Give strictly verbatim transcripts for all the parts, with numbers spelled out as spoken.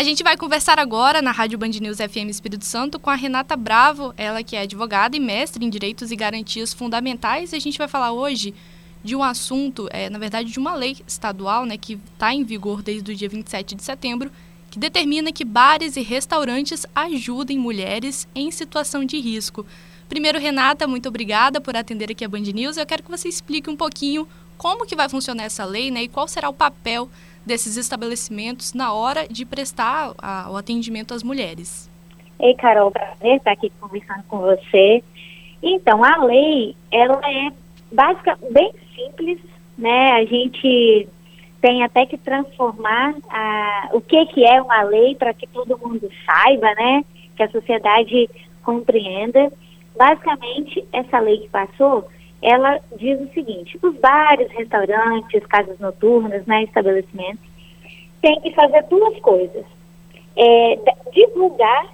A gente vai conversar agora na Rádio Band News F M Espírito Santo com a Renata Bravo, ela que é advogada e mestre em Direitos e Garantias Fundamentais. E a gente vai falar hoje de um assunto, é, na verdade, de uma lei estadual, né, que está em vigor desde o dia vinte e sete de setembro, que determina que bares e restaurantes ajudem mulheres em situação de risco. Primeiro, Renata, muito obrigada por atender aqui a Band News. Eu quero que você explique um pouquinho como que vai funcionar essa lei, né, e qual será o papel desses estabelecimentos na hora de prestar a, o atendimento às mulheres. Ei, Carol, prazer estar aqui conversando com você. Então, a lei, ela é básica, bem simples, né? A gente tem até que transformar a, o que, que é uma lei para que todo mundo saiba, né? Que a sociedade compreenda. Basicamente, essa lei que passou, ela diz o seguinte: os bares, restaurantes, casas noturnas, né, estabelecimentos, têm que fazer duas coisas. É, divulgar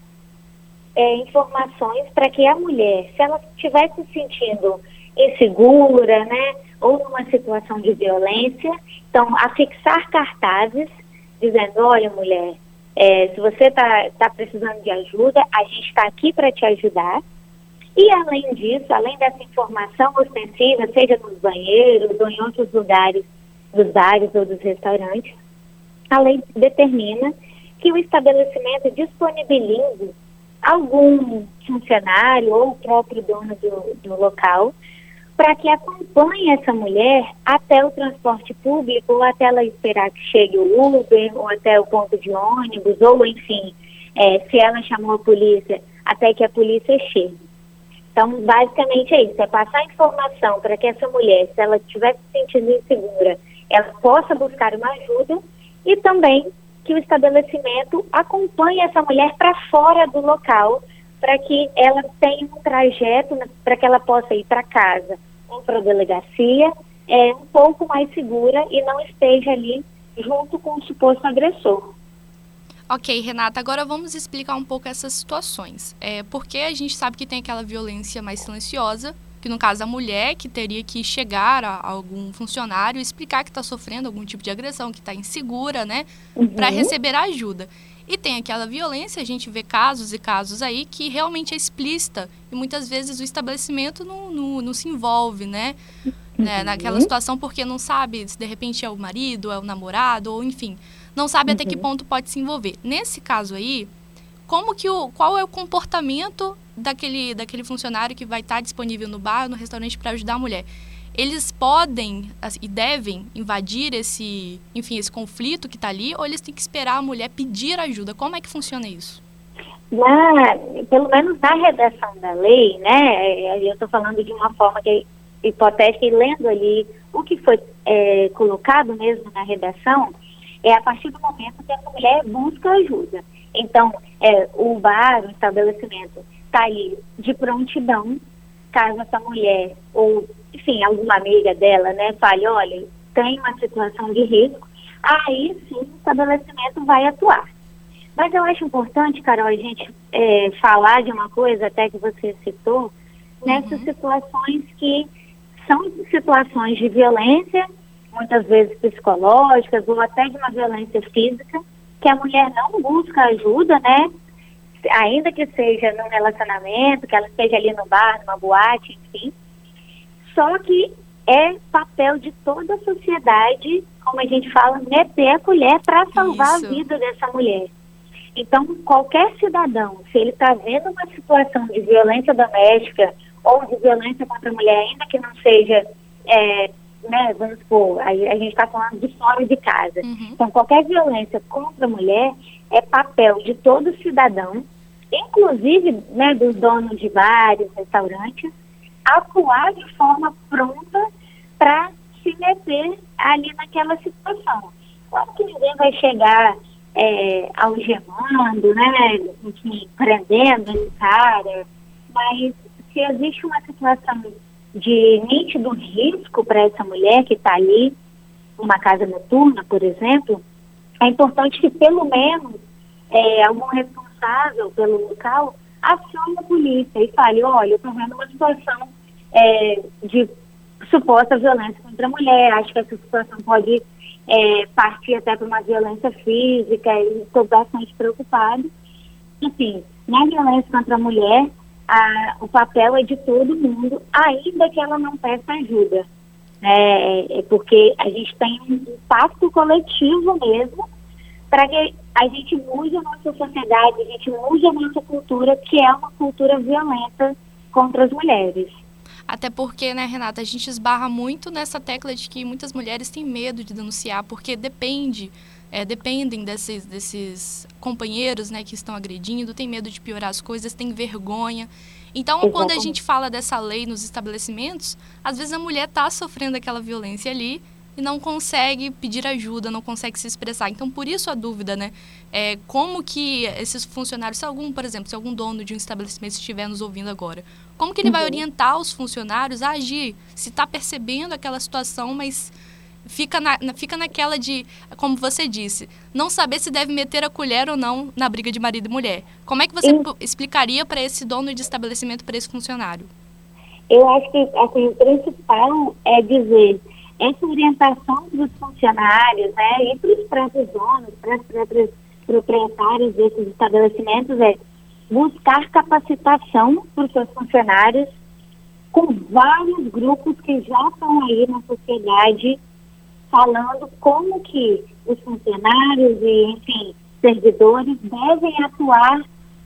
é, informações para que a mulher, se ela estiver se sentindo insegura, né, ou numa situação de violência, então, afixar cartazes dizendo: olha, mulher, é, se você está tá precisando de ajuda, a gente está aqui para te ajudar. E, além disso, além dessa informação ostensiva, seja nos banheiros ou em outros lugares dos bares ou dos restaurantes, a lei determina que o estabelecimento disponibilize algum funcionário ou o próprio dono do, do local para que acompanhe essa mulher até o transporte público, ou até ela esperar que chegue o Uber, ou até o ponto de ônibus, ou, enfim, é, se ela chamou a polícia, até que a polícia chegue. Então, basicamente é isso, é passar informação para que essa mulher, se ela estiver se sentindo insegura, ela possa buscar uma ajuda, e também que o estabelecimento acompanhe essa mulher para fora do local, para que ela tenha um trajeto, para que ela possa ir para casa ou para a delegacia, é, um pouco mais segura e não esteja ali junto com o suposto agressor. Ok, Renata, agora vamos explicar um pouco essas situações. É, porque a gente sabe que tem aquela violência mais silenciosa, que no caso a mulher que teria que chegar a, a algum funcionário e explicar que está sofrendo algum tipo de agressão, que está insegura, né, uhum. para receber ajuda. E tem aquela violência, a gente vê casos e casos aí que realmente é explícita e muitas vezes o estabelecimento não, não, não se envolve, né, uhum. né, naquela situação porque não sabe se de repente é o marido, é o namorado, ou enfim, não sabe uhum. até que ponto pode se envolver. Nesse caso aí, como que o, qual é o comportamento daquele, daquele funcionário que vai estar disponível no bar, no restaurante para ajudar a mulher? Eles podem e devem invadir esse, enfim, esse conflito que está ali, ou eles têm que esperar a mulher pedir ajuda? Como é que funciona isso? Na, pelo menos na redação da lei, né, eu estou falando de uma forma que é hipotética e lendo ali o que foi é, colocado mesmo na redação, é a partir do momento que essa mulher busca ajuda. Então, é, o bar, o estabelecimento, está ali de prontidão, caso essa mulher, ou, enfim, alguma amiga dela, né, fale: olha, tem uma situação de risco, aí sim o estabelecimento vai atuar. Mas eu acho importante, Carol, a gente é, falar de uma coisa, até que você citou, nessas uhum. situações que são situações de violência, muitas vezes psicológicas, ou até de uma violência física, que a mulher não busca ajuda, né? Ainda que seja num relacionamento, que ela esteja ali no bar, numa boate, enfim. Só que é papel de toda a sociedade, como a gente fala, meter a colher para salvar Isso. a vida dessa mulher. Então, qualquer cidadão, se ele está vendo uma situação de violência doméstica ou de violência contra a mulher, ainda que não seja... É, né, vamos supor, a, a gente está falando de fora de casa. Uhum. Então, qualquer violência contra a mulher é papel de todo cidadão, inclusive, né, dos donos de bares, restaurantes, atuar de forma pronta para se meter ali naquela situação. Claro que ninguém vai chegar é, algemando, né, enfim, prendendo esse cara, mas se existe uma situação de nítido risco para essa mulher que está ali, numa casa noturna, por exemplo, é importante que pelo menos é, algum responsável pelo local acione a polícia e fale: olha, eu estou vendo uma situação é, de suposta violência contra a mulher, acho que essa situação pode é, partir até para uma violência física, e estou bastante preocupada. Enfim, na violência contra a mulher, a, o papel é de todo mundo, ainda que ela não peça ajuda. É, é porque a gente tem um impacto coletivo mesmo para que a gente mude a nossa sociedade, a gente mude a nossa cultura, que é uma cultura violenta contra as mulheres. Até porque, né, Renata, a gente esbarra muito nessa tecla de que muitas mulheres têm medo de denunciar, porque depende, é, dependem desses, desses companheiros, né, que estão agredindo, tem medo de piorar as coisas, tem vergonha. Então, Exatamente. Quando a gente fala dessa lei nos estabelecimentos, às vezes a mulher está sofrendo aquela violência ali e não consegue pedir ajuda, não consegue se expressar. Então, por isso a dúvida, né? É, como que esses funcionários, se algum, por exemplo, se algum dono de um estabelecimento estiver nos ouvindo agora, como que ele uhum. vai orientar os funcionários a agir? Se está percebendo aquela situação, mas fica, na, fica naquela de, como você disse, não saber se deve meter a colher ou não na briga de marido e mulher. Como é que você uhum. explicaria para esse dono de estabelecimento, para esse funcionário? Eu acho que assim, o principal é dizer... essa orientação dos funcionários, né, e para os próprios donos, para os próprios proprietários desses estabelecimentos, é buscar capacitação para os seus funcionários com vários grupos que já estão aí na sociedade falando como que os funcionários e, enfim, servidores devem atuar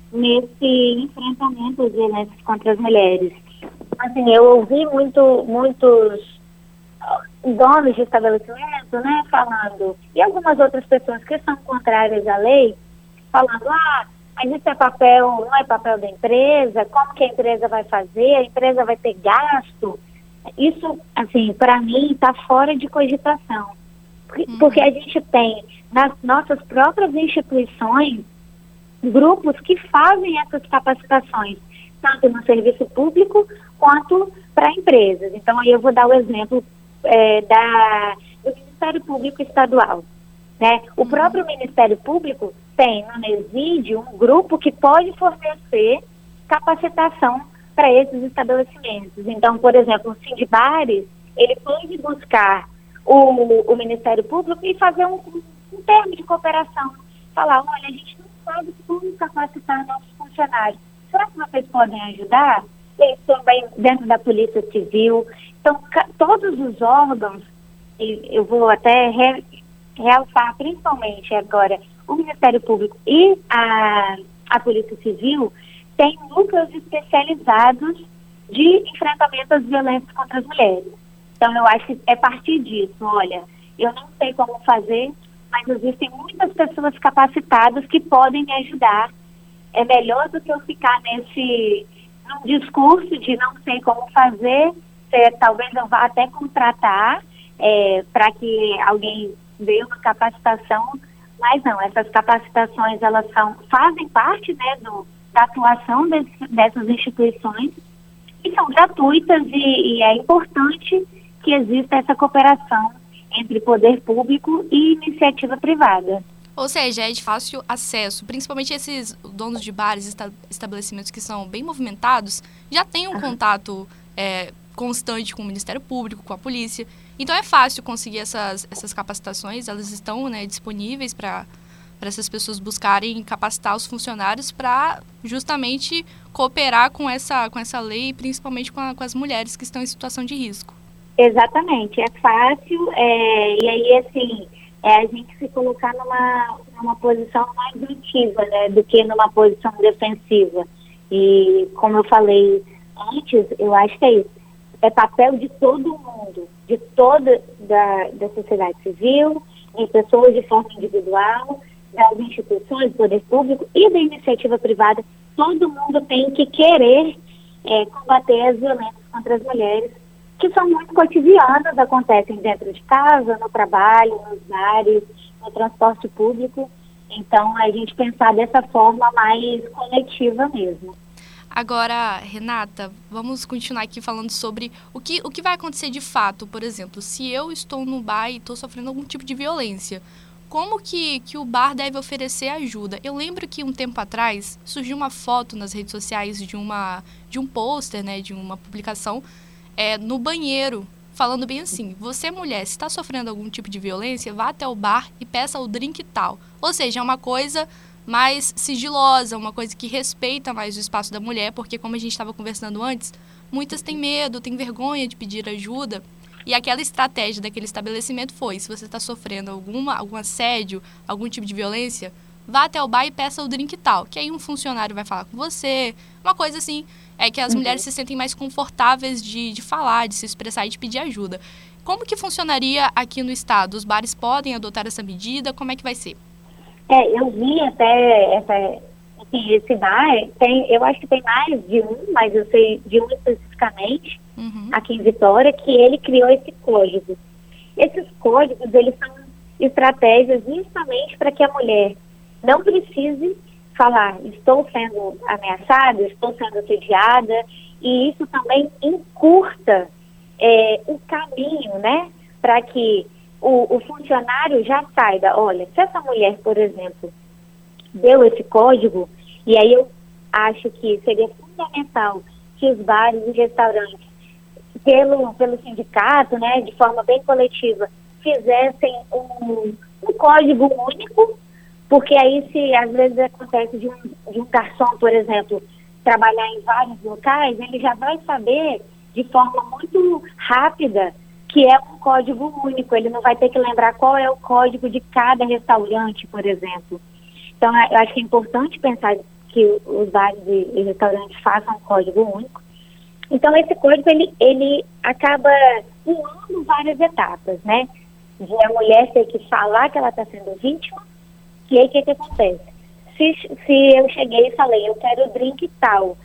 nesse enfrentamento de violências contra as mulheres. Assim, eu ouvi muito, muitos donos de estabelecimento, né, falando, e algumas outras pessoas que são contrárias à lei, falando, ah, mas isso é papel, não é papel da empresa, como que a empresa vai fazer, a empresa vai ter gasto. Isso, assim, para mim, está fora de cogitação, porque, uhum. porque a gente tem, nas nossas próprias instituições, grupos que fazem essas capacitações, tanto no serviço público, quanto para empresas. Então, aí eu vou dar o exemplo É, da, do Ministério Público Estadual. Né? O uhum. próprio Ministério Público tem no NESID um grupo que pode fornecer capacitação para esses estabelecimentos. Então, por exemplo, o Sindibares, ele pode buscar o, o Ministério Público e fazer um, um, um termo de cooperação. Falar, olha, a gente não sabe como capacitar nossos funcionários. Será que vocês podem ajudar? Eles também dentro da Polícia Civil. Então, todos os órgãos, eu vou até re, realçar principalmente agora, o Ministério Público e a, a Polícia Civil têm núcleos especializados de enfrentamento às violências contra as mulheres. Então, eu acho que é a partir disso, olha, eu não sei como fazer, mas existem muitas pessoas capacitadas que podem me ajudar. É melhor do que eu ficar nesse num discurso de não sei como fazer, é, talvez eu vá até contratar é, para que alguém dê uma capacitação, mas não, essas capacitações elas são, fazem parte, né, do, da atuação desse, dessas instituições e são gratuitas e, e é importante que exista essa cooperação entre poder público e iniciativa privada. Ou seja, é de fácil acesso, principalmente esses donos de bares, esta- estabelecimentos que são bem movimentados, já têm um uhum. contato é, constante com o Ministério Público, com a polícia. Então é fácil conseguir essas, essas capacitações, elas estão, né, disponíveis para essas pessoas buscarem capacitar os funcionários para justamente cooperar com essa, com essa lei, principalmente com, a, com as mulheres que estão em situação de risco. Exatamente, é fácil, é, e aí assim... é a gente se colocar numa, numa posição mais ativa, né, do que numa posição defensiva. E, como eu falei antes, eu acho que é isso. É papel de todo mundo, de toda da, da sociedade civil, de pessoas de forma individual, das instituições, do poder público e da iniciativa privada. Todo mundo tem que querer é, combater as violências contra as mulheres, que são muito cotidianas, acontecem dentro de casa, no trabalho, nos bares, no transporte público. Então, a gente pensar dessa forma mais coletiva mesmo. Agora, Renata, vamos continuar aqui falando sobre o que, o que vai acontecer de fato. Por exemplo, se eu estou no bar e estou sofrendo algum tipo de violência, como que, que o bar deve oferecer ajuda? Eu lembro que um tempo atrás surgiu uma foto nas redes sociais de, uma, de um pôster, né, de uma publicação, É, no banheiro falando bem assim, você mulher, se está sofrendo algum tipo de violência, vá até o bar e peça o drink tal. Ou seja, é uma coisa mais sigilosa, uma coisa que respeita mais o espaço da mulher, porque como a gente estava conversando antes, muitas têm medo, têm vergonha de pedir ajuda. E aquela estratégia daquele estabelecimento foi, se você está sofrendo alguma, algum assédio, algum tipo de violência, vá até o bar e peça o drink tal, que aí um funcionário vai falar com você, uma coisa assim, é que as Uhum. mulheres se sentem mais confortáveis de, de falar, de se expressar e de pedir ajuda. Como que funcionaria aqui no estado? Os bares podem adotar essa medida? Como é que vai ser? É, eu vi até essa, assim, esse bar, tem, eu acho que tem mais de um, mas eu sei de um especificamente, uhum. aqui em Vitória, que ele criou esse código. Esses códigos, eles são estratégias justamente para que a mulher não precise falar, estou sendo ameaçada, estou sendo assediada, e isso também encurta é, o caminho, né, para que o, o funcionário já saiba, olha, se essa mulher, por exemplo, deu esse código, e aí eu acho que seria fundamental que os bares e restaurantes, pelo, pelo sindicato, né, de forma bem coletiva, fizessem um, um código único, porque aí se às vezes acontece de um, de um garçom, por exemplo, trabalhar em vários locais, ele já vai saber de forma muito rápida que é um código único, ele não vai ter que lembrar qual é o código de cada restaurante, por exemplo. Então, eu acho que é importante pensar que os bares e restaurantes façam um código único. Então, esse código, ele, ele acaba pulando várias etapas, né? De a mulher ter que falar que ela está sendo vítima. E aí, o que, que acontece? Se, se eu cheguei e falei, eu quero o drink tal,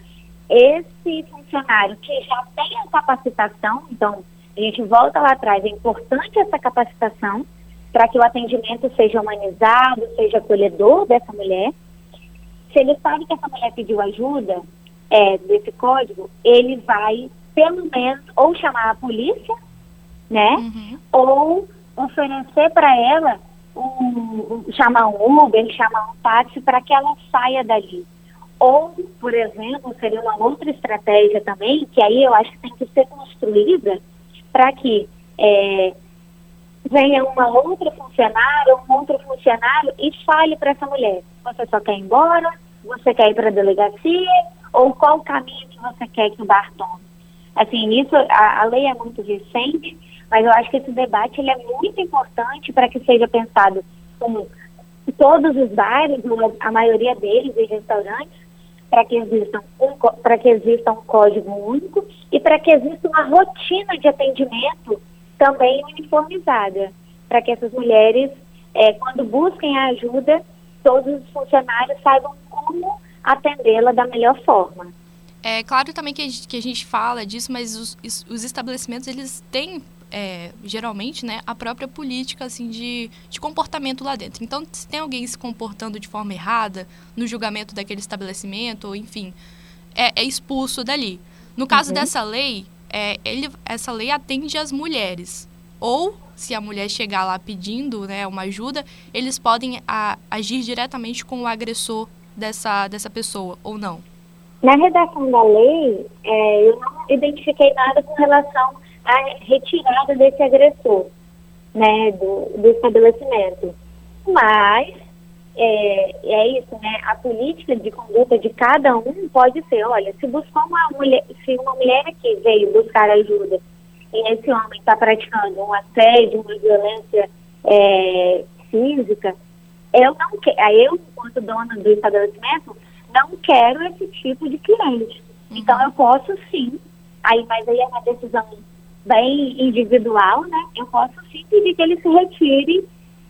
esse funcionário que já tem a capacitação, então, a gente volta lá atrás, é importante essa capacitação para que o atendimento seja humanizado, seja acolhedor dessa mulher. Se ele sabe que essa mulher pediu ajuda é, desse código, ele vai, pelo menos, ou chamar a polícia, né? Uhum. Ou oferecer para ela, um, um, chamar um Uber, chamar um táxi para que ela saia dali. Ou, por exemplo, seria uma outra estratégia também, que aí eu acho que tem que ser construída para que é, venha uma outra funcionária, um outro funcionário e fale para essa mulher, você só quer ir embora, você quer ir para a delegacia, ou qual o caminho que você quer que o bar tome. Assim, isso, a, a lei é muito recente, mas eu acho que esse debate ele é muito importante para que seja pensado com todos os bares, a maioria deles e restaurantes, para que exista um, para que exista um código único e para que exista uma rotina de atendimento também uniformizada, para que essas mulheres, é, quando busquem a ajuda, todos os funcionários saibam como atendê-la da melhor forma. É claro também que a gente, que a gente fala disso, mas os, os estabelecimentos, eles têm, é, geralmente, né, a própria política assim, de, de comportamento lá dentro. Então, se tem alguém se comportando de forma errada no julgamento daquele estabelecimento, ou enfim, é, é expulso dali. No caso uhum. dessa lei, é, ele, essa lei atende às mulheres. Ou, se a mulher chegar lá pedindo, né, uma ajuda, eles podem a, agir diretamente com o agressor dessa, dessa pessoa, ou não? Na redação da lei, é, eu não identifiquei nada com relação à retirada desse agressor, né, do, do estabelecimento. Mas, é, é isso, né, a política de conduta de cada um pode ser, olha, se buscar uma mulher, se uma mulher aqui veio buscar ajuda e esse homem está praticando um assédio, uma violência é, física, eu não quero, eu, enquanto dona do estabelecimento, não quero esse tipo de cliente. Uhum. Então, eu posso sim, aí, mas aí é uma decisão bem individual, né? Eu posso sim pedir que ele se retire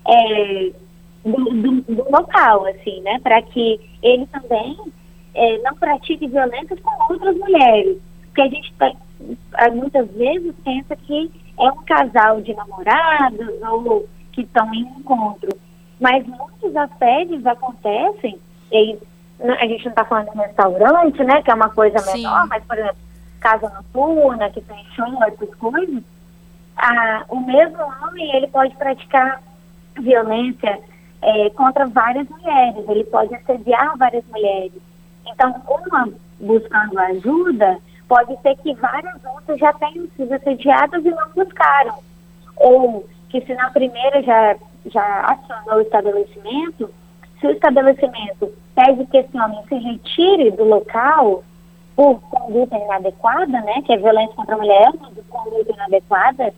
é, do, do, do local, assim, né? Para que ele também é, não pratique violências com outras mulheres. Porque a gente muitas vezes pensa que é um casal de namorados ou que estão em encontro. Mas muitos assédios acontecem, e a gente não está falando de restaurante, né, que é uma coisa Sim. menor, mas, por exemplo, casa noturna, que tem show, essas coisas, ah, o mesmo homem, ele pode praticar violência é, contra várias mulheres, ele pode assediar várias mulheres. Então, uma buscando ajuda, pode ser que várias outras já tenham sido assediadas e não buscaram. Ou que se na primeira já, já acionou o estabelecimento, se o estabelecimento pede que esse homem se retire do local por conduta inadequada, né, que é violência contra a mulher, mas de conduta inadequada,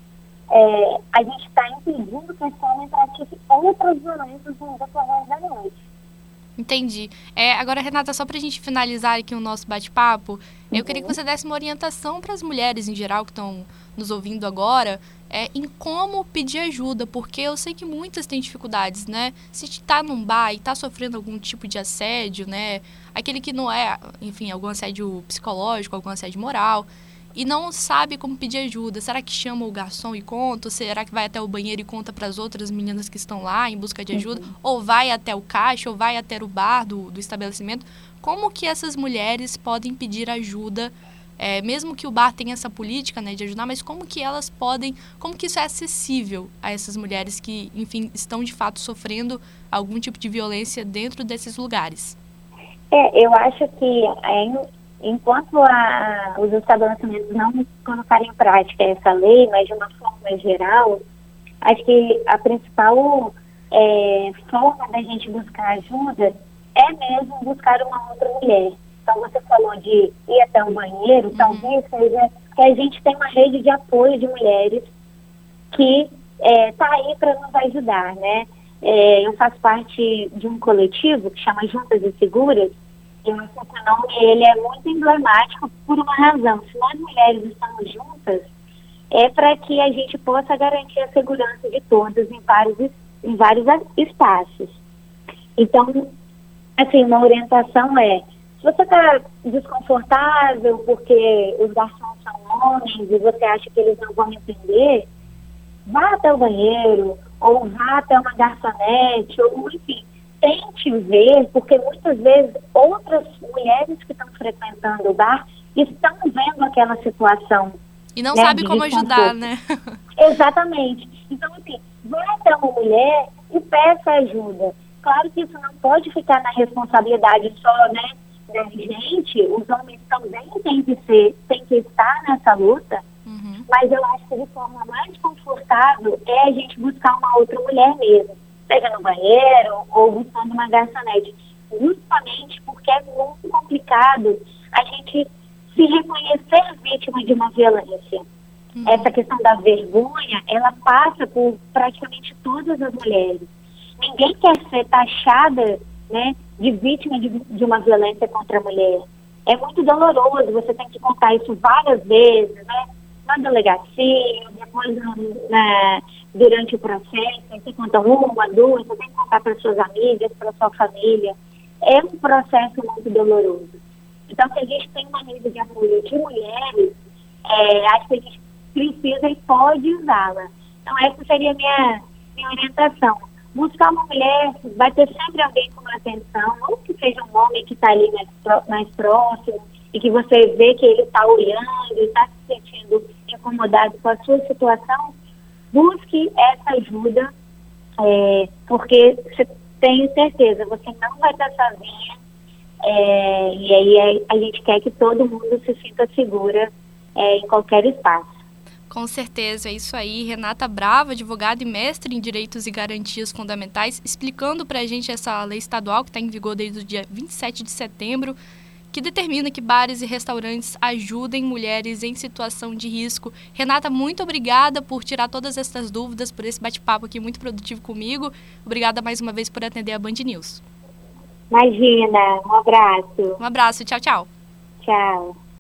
é, a gente está impedindo que esse homem pratique outras violências no decorrer da noite. Entendi. É, agora, Renata, só para a gente finalizar aqui o nosso bate-papo, uhum. eu queria que você desse uma orientação para as mulheres em geral que estão nos ouvindo agora, é, em como pedir ajuda, porque eu sei que muitas têm dificuldades, né? Se está num bar e está sofrendo algum tipo de assédio, né? Aquele que não é, enfim, algum assédio psicológico, algum assédio moral, e não sabe como pedir ajuda. Será que chama o garçom e conta? Ou será que vai até o banheiro e conta para as outras meninas que estão lá em busca de ajuda? Uhum. Ou vai até o caixa, ou vai até o bar do, do estabelecimento? Como que essas mulheres podem pedir ajuda, é, mesmo que o bar tenha essa política, né, de ajudar, mas como que elas podem, como que isso é acessível a essas mulheres que, enfim, estão de fato sofrendo algum tipo de violência dentro desses lugares? É, eu acho que é, enquanto a, os estabelecimentos não colocarem em prática essa lei, mas de uma forma geral, acho que a principal é, forma da gente buscar ajuda é mesmo buscar uma outra mulher. Então, você falou de ir até o banheiro, uhum. talvez seja que a gente tem uma rede de apoio de mulheres que está é, aí para nos ajudar, né? É, eu faço parte de um coletivo que chama Juntas e Seguras, e o esse nome ele é muito emblemático por uma razão. Se nós mulheres estamos juntas, é para que a gente possa garantir a segurança de todas em vários, em vários espaços. Então, assim, uma orientação é, se você está desconfortável porque os garçons são homens e você acha que eles não vão entender, vá até o banheiro, ou vá até uma garçonete, ou enfim, tente ver, porque muitas vezes outras mulheres que estão frequentando o bar estão vendo aquela situação. E não né, sabe como ajudar, né? Exatamente. Então, assim, vá até uma mulher e peça ajuda. Claro que isso não pode ficar na responsabilidade só, né, da gente. Os homens também têm que ser, têm que estar nessa luta. Uhum. Mas eu acho que de forma mais confortável é a gente buscar uma outra mulher mesmo, seja no banheiro ou buscando uma garçonete, justamente porque é muito complicado a gente se reconhecer vítima de uma violência. Uhum. Essa questão da vergonha, ela passa por praticamente todas as mulheres. Ninguém quer ser taxada, né, de vítima de, de uma violência contra a mulher. É muito doloroso, você tem que contar isso várias vezes, né? Na delegacia, depois na, durante o processo, você conta uma, duas, você tem que contar para suas amigas, para sua família. É um processo muito doloroso. Então, se a gente tem uma rede de apoio de mulheres, é, acho que a gente precisa e pode usá-la. Então, essa seria a minha, minha orientação. Buscar uma mulher, vai ter sempre alguém com atenção, ou que seja um homem que está ali mais, mais próximo, e que você vê que ele está olhando, está se sentindo incomodado com a sua situação, busque essa ajuda, é, porque você tem certeza, você não vai estar sozinha, é, e aí a, a gente quer que todo mundo se sinta segura é, em qualquer espaço. Com certeza, é isso aí. Renata Brava, advogada e mestre em Direitos e Garantias Fundamentais, explicando para a gente essa lei estadual que está em vigor desde o dia vinte e sete de setembro, que determina que bares e restaurantes ajudem mulheres em situação de risco. Renata, muito obrigada por tirar todas essas dúvidas, por esse bate-papo aqui muito produtivo comigo. Obrigada mais uma vez por atender a Band News. Imagina, um abraço. Um abraço, tchau, tchau. Tchau.